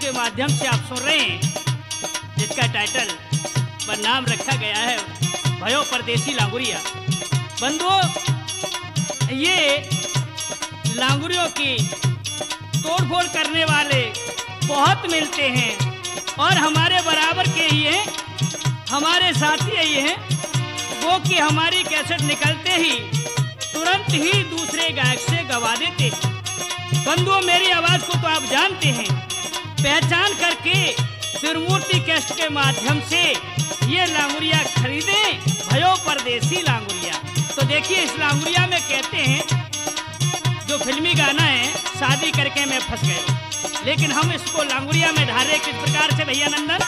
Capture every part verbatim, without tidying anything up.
के माध्यम से आप सुन रहे हैं, जिसका टाइटल पर नाम रखा गया है भयो परदेसी लांगुरिया। बंधुओं, ये लांगुरियों की तोड़फोड़ करने वाले बहुत मिलते हैं और हमारे बराबर के ही हैं, हमारे साथी यही हैं वो कि हमारी कैसेट निकलते ही तुरंत ही दूसरे गायक से गवा देते हैं। बंधुओं, मेरी आवाज़ को तो आप जानते हैं, पहचान करके त्रिमूर्ति कैसेट के माध्यम से ये लांगुरिया खरीदें, भयो परदेसी लांगुरिया। तो देखिए, इस लांगुरिया में कहते हैं, जो फिल्मी गाना है शादी करके मैं फंस गए, लेकिन हम इसको लांगुरिया में ढाले किस प्रकार से भैया नंदन।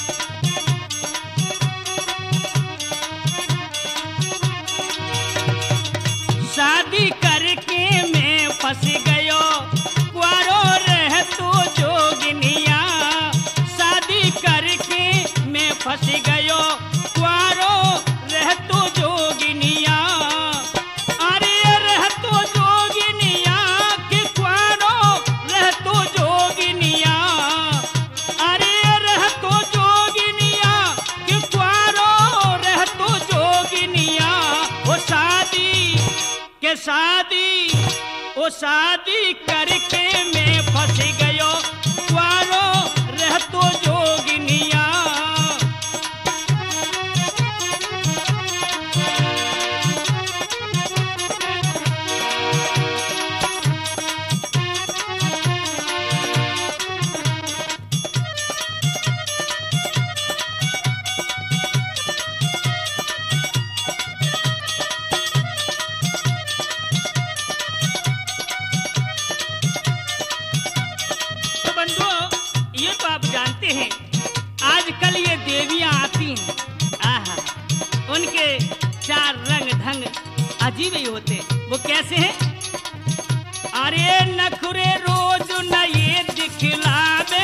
शादी करके मैं फंस गयो, कुआरो रह तू जोगिनिया। शादी करके मैं फंस गयो, कुआरो रह तू जोगिनिया। अरे रह तू जोगिनिया कि कुआरो रह तू जोगिनिया। अरे रह तू जोगिनिया कि कुआरो रह तू जोगिनिया। ओ शादी के शादी ओ शादी करके मैं फंस गयो, कुआरो रह तो जोगिनिया। आजकल ये देवियां आती हैं, आहा, उनके चार रंग ढंग अजीब ही होते हैं। वो कैसे हैं? अरे नखरे रोज न ये दिखलावे,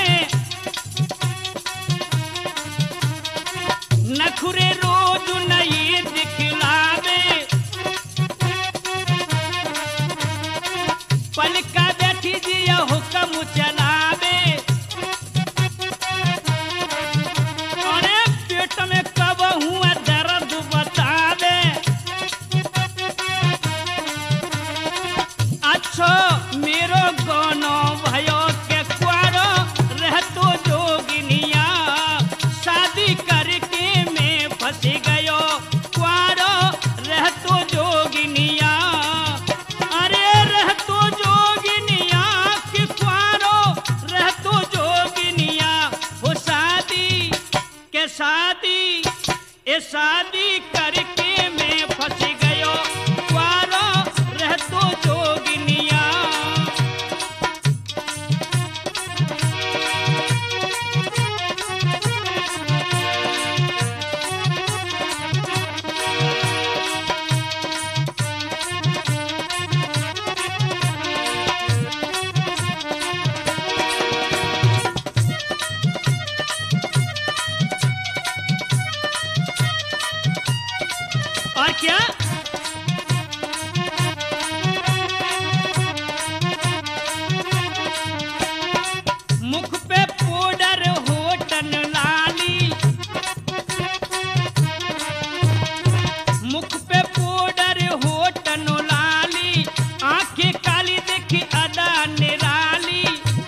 नखरे रोज न ये दिखलावे। पलका बैठी जी हुक्म चलावे। मेरो गोनो भयो के कुआरो रह तो जोगिनिया। शादी करके मैं फंस गयो, कुआरो रह तो जोगिनिया। अरे रह तो जोगिनिया कि कुआरो रह तो जोगिनिया। वो शादी के शादी ए शादी करके मैं फंस गयो, कुआरो रह तो जोगिनिया। और क्या मुख पे पाउडर होठन लाली, मुख पे पाउडर होठन लाली। आंखें काली देखी अदा निराली,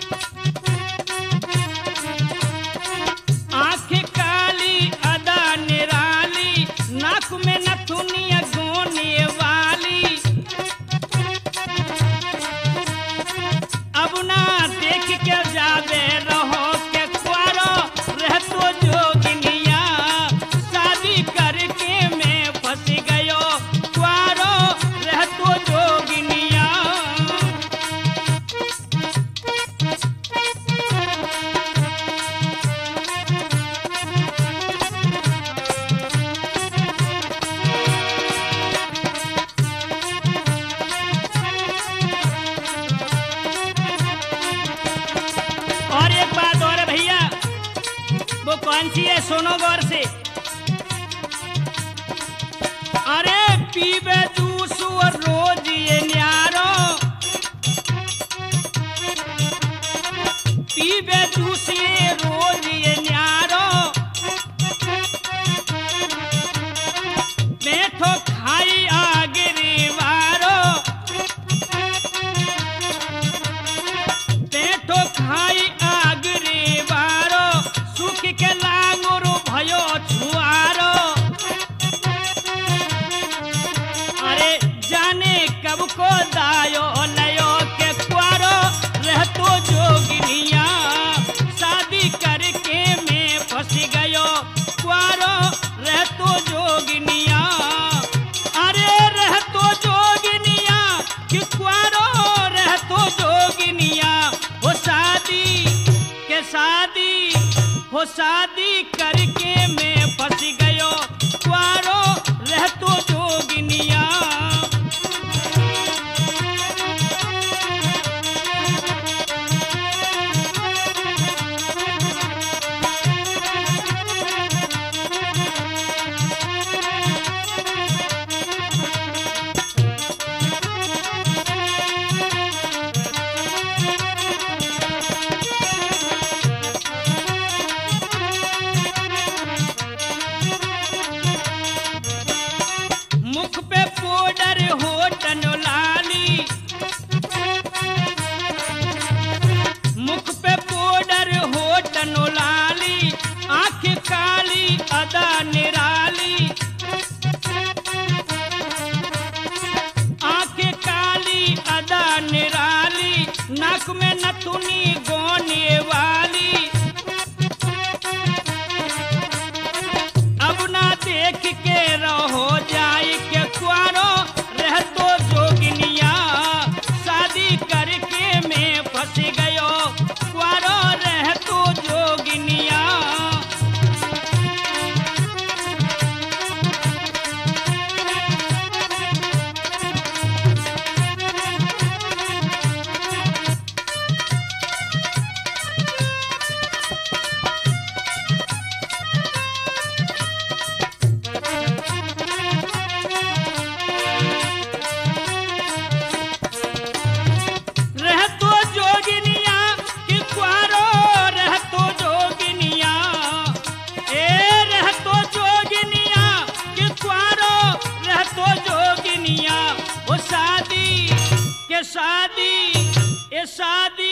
आंखें काली अदा निराली। नाक में नथुनिया गोने वाली। अब ना देख के जावे रहो के कुआरो रह तो जोगिनिया। शादी करके मैं फंस गयो, कुआरो रह तो जोगिनिया। और एक बात और है भैया, वो कौन सी है? सुनो गौर से। अरे पीवे जूस और रोज ये न्यारो, पीवे जूस ये दायो नयो के कुआरो रहतो जोगिनिया शादी करके मैं फंस गयो कुआरो रहतो जोगिनिया अरे रहतो जोगिनिया कि कुआरो रहतो जोगिनिया हो शादी के शादी हो शादी करके मैं फंस गयो कुआरो रहतो जोगिनिया मुख पे पाउडर होठन लाली मुख पे पाउडर होठन लाली आँख काली अदा निराली आँख काली अदा निराली नाक में नथुनी गोने वाली अब ना देख के रहो जाई के कुआरो रहतो जोगिनिया शादी करके मैं फंस गयो कुआरो रहतो जोगिनिया रहतो जोगिनिया कि कुआरो रहतो जोगिनिया ए रहतो जोगिनिया कि कुआरो रहतो जोगिनिया ओ शादी के शादी ए शादी